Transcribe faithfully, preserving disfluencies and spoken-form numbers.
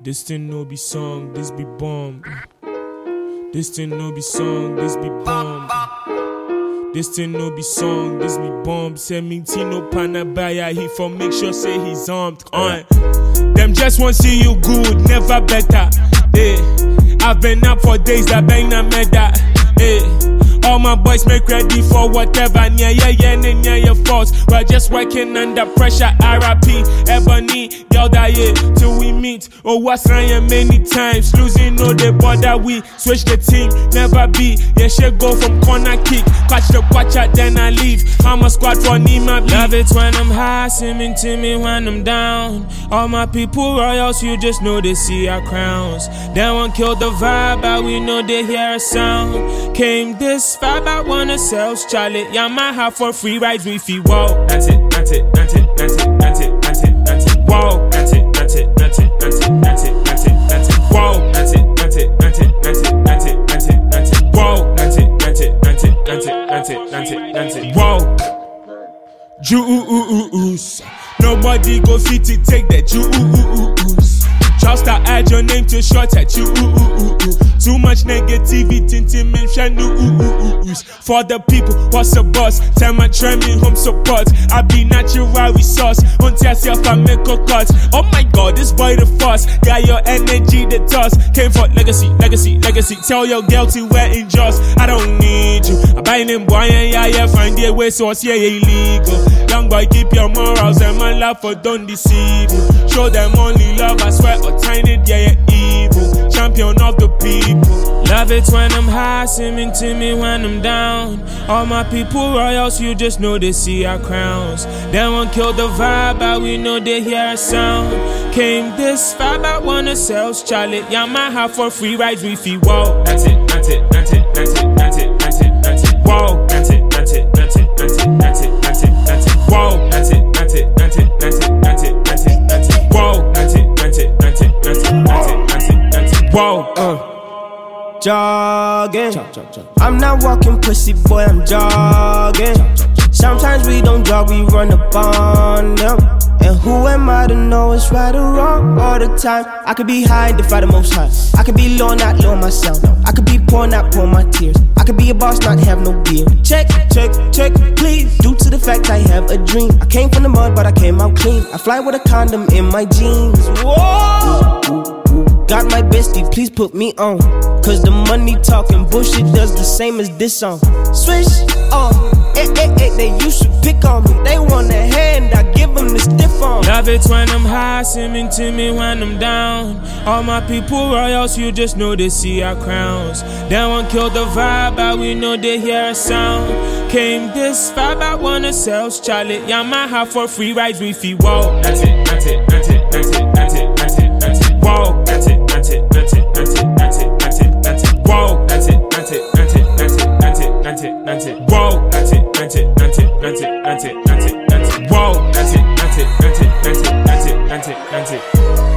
This thing no be song, this be bomb. This thing no be song, this be bomb. This thing no be song, this be bomb. Seventeen panabaya, he for make sure say he's armed. On them just want see you good, never better. Eh, I've been up for days, I bang na meda. Eh. All my boys make ready for whatever. Yeah, yeah, yeah, yeah, yeah, your faults. We're just working under pressure. R I P, Ebony, the other year till we meet. Oh, what's Ryan many times? Losing, no, they bother. We switch the team, never be. Yeah, she go from corner kick. Catch the watcher, then I leave. I'm a squad for Nima. Love it when I'm high, seeming to me when I'm down. All my people royals, you just know they see our crowns. They won't kill the vibe, but we know they hear a sound. Came this far, I wanna sell Charlie. Yamaha for free rides, we feel wow. That's it, that's it, that's it, that's it, that's it, that's it, that's it, wow. That's it, that's it, that's it, that's it, that's it, that's it, that's it, wow. That's it, that's it, that's it, that's it, that's it, that's it, that's it, wow. That's it, that's it, that's it, that's it, that's it, that's it, that's it, wow. Juice, nobody go fit to take that juice. Just to add your name to short at you. Too much negativity to mention you. For the people, what's a boss? Tell my try me home support. I be natural resource. Until yourself I make a cut. Oh my god, this boy the force. Got your energy the toss. Came for legacy, legacy, legacy. Tell your girl to wear in just. I don't need you. I buy them boy and yeah, yeah. Find their way source, yeah, illegal. Young boy, keep your morals and my love for don't deceive you. Show them only love, I swear, or tiny, yeah, yeah, evil. Champion of the people. Love it when I'm high, seeming to me when I'm down. All my people royals, you just know they see our crowns. They won't kill the vibe, but we know they hear a sound. Came this far, but wanna sell Charlie. Yamaha for free rides, we feel wow. That's it, that's it, that's it, that's it, that's it, that's it, that's it, wow. That's it, that's it, that's it, that's it, that's it, that's it, that's it, wow. That's it, that's it, that's it, that's it, that's it, that's it, that's it, wow. That's it, that's it, that's it, that's it, that's it, that's it, that's it, wow. Uh. Jogging, I'm not walking pussy boy, I'm jogging. Sometimes we don't jog, we run up on them. And who am I to know it's right or wrong all the time? I could be high and defy the most high. I could be low, not low myself. I could be poor, not pour my tears. I could be a boss, not have no beer. Check, check, check, please. Due to the fact I have a dream. I came from the mud, but I came out clean. I fly with a condom in my jeans. Whoa! Ooh, ooh, ooh. Got my bestie, please put me on. Cause the money talking bullshit does the same as this song. Swish, oh, eh, eh, eh, they used to pick on me. They want a hand, I give them the stiff arm. Love it when I'm high, seeming to me when I'm down. All my people royals, you just know they see our crowns. They won't kill the vibe, but we know they hear a sound. Came this far, but wanna sell Charlie. Yamaha for free rides, we feel wow. That's it, that's it, that's it, that's it, that's it, that's it, that's it, wow. That's it, that's it, that's it, that's it, that's it, that's it, that's it, wow. That's it, that's it, that's it, that's it, that's it, that's it, that's it, wow. That's it, that's it, that's it, that's it, that's it, that's it, that's it, wow. That's it, that's it, that's it, that's it, that's it, that's it, that's it.